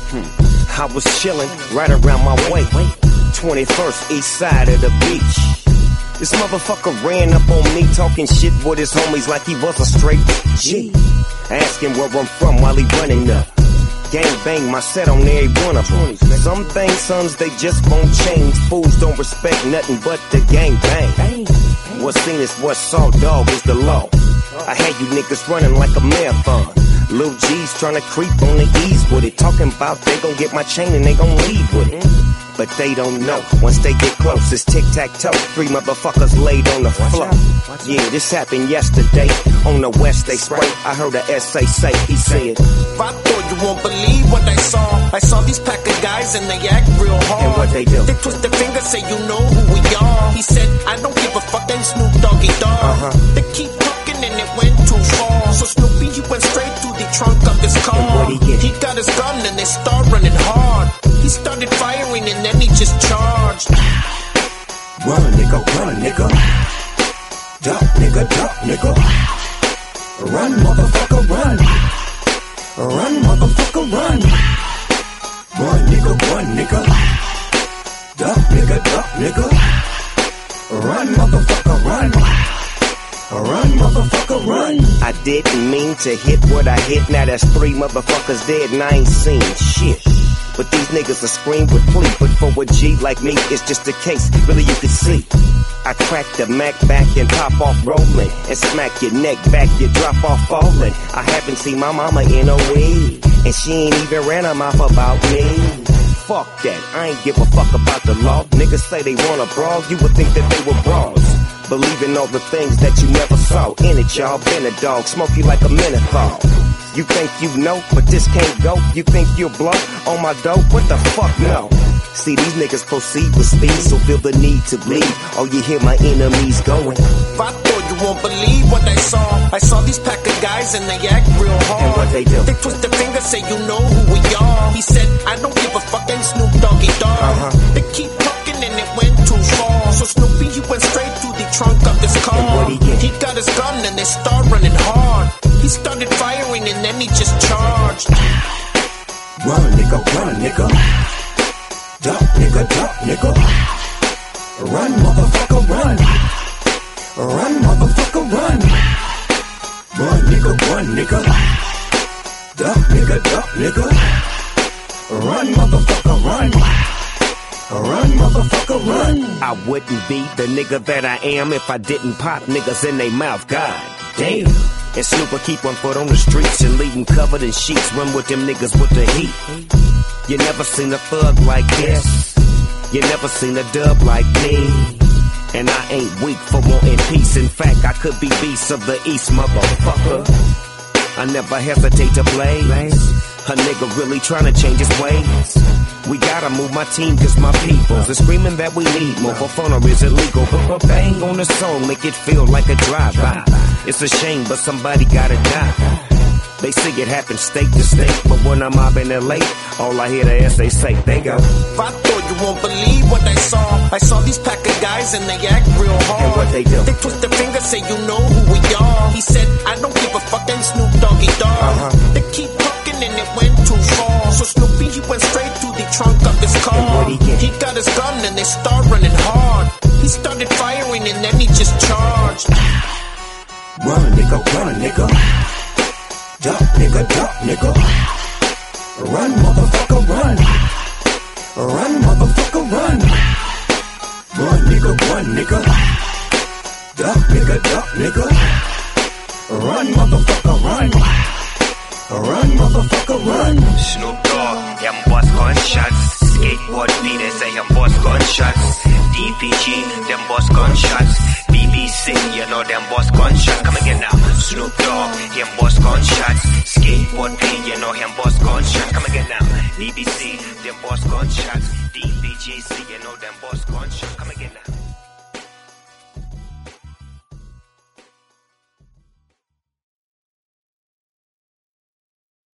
I was chillin' right around my way, 21st east side of the beach. This motherfucker ran up on me talking shit with his homies like he was a straight G. Asking where I'm from while he running up. Gang bang my set on every one of them. Some things, sons, they just won't change. Fools don't respect nothing but the gang bang. What's seen is what's saw, dog, is the law. I had you niggas running like a marathon. Lil G's tryna creep on the ease with it. Talking about they gon' get my chain and they gon' leave with it. But they don't know, once they get close, it's tic-tac-toe. 3 motherfuckers laid on the floor. Yeah, this happened yesterday. On the west they spray. I heard a SA say, he said, I thought you won't believe what I saw. I saw these pack of guys and they act real hard. And what they do? They twist their fingers, say you know who we are. He said, I don't give a fuck, ain't Snoop Doggy Dogg. They keep talking and it went too far. So Snoopy, he went straight to the trunk of his car. And what'd he get? He got his gun and they start running hard. He started firing and then he just charged. Run, nigga, run, nigga. Duck, nigga, duck, nigga. Run, motherfucker, run. Run, motherfucker, run. Run, nigga, run, nigga. Duck, nigga, duck, nigga. Run, motherfucker, run. Run, motherfucker, run. I didn't mean to hit what I hit. Now that's 3 motherfuckers dead and I ain't seen shit. But these niggas will scream with plea. But for a G like me, it's just a case. Really, you can see. I crack the Mac back and pop off rolling. And smack your neck back, you drop off falling. I haven't seen my mama in a week. And she ain't even ran her mouth about me. Fuck that, I ain't give a fuck about the law. Niggas say they wanna brawl, you would think that they were brawls. Believing all the things that you never saw. In it, y'all, been a dog, smoke you like a menthol. You think you know, but this can't go. You think you'll blow on my dope? What the fuck, no. See, these niggas proceed with speed, so feel the need to bleed. Oh, you hear my enemies going. I thought you won't believe what I saw. I saw these pack of guys and they act real hard. And what they do? They twist their fingers, say you know who we are. He said, I don't give a fuck, ain't Snoop Doggy Dogg. They keep talking and it went too far. So Snoopy, he went straight to the trunk of his car. And what'd he get? He got his gun and they start running hard. He started firing and then he just charged. Run, nigga, run, nigga. Duck, nigga, duck, nigga. Run, motherfucker, run. Run, motherfucker, run. Run, nigga, run, nigga. Duck, nigga, duck, nigga. Run, motherfucker, run. Run, motherfucker, run. I wouldn't be the nigga that I am if I didn't pop niggas in they mouth. God damn. And Snooper keep one foot on the streets and leave them covered in sheets. Run with them niggas with the heat. You never seen a thug like this. You never seen a dub like me. And I ain't weak for wanting peace. In fact, I could be beast of the east, motherfucker. I never hesitate to blaze. A nigga really tryna change his ways. We gotta move my team cause my peoples are screaming that we need more. For fun or is illegal? But bang on the song, make it feel like a drive-by. It's a shame, but somebody gotta die. They see it happen state to state, but when I'm mobbing LA, all I hear the SA say, they go. I thought you won't believe what I saw. I saw these pack of guys and they act real hard. And what they do? They twist their fingers, say you know who we are. He said, I don't give a fuck, ain't Snoop Doggy Dogg. They keep talking and it went too far. So Snoopy, he went straight to the trunk of his car. And what'd he get? He got his gun and they start running hard. He started firing and then he just charged. Run, nigga, run, nigga. Duck, nigga, duck, nigga. Run, motherfucker, run. Run, motherfucker, run. Run, nigga, run, nigga. Duck, nigga, duck, nigga. Run, motherfucker, run. Run, motherfucker, run. Snoop Dogg, them boss gunshots. Skateboard B, they say them boss gunshots. DPG, them boss gunshots. BBC, you know them boss gunshots. Come again now. Snoop Dogg, him boss gunshots. Skateboard B, you know him boss gunshots. Come again now. BBC, them boss gunshots. DPGC, you know them boss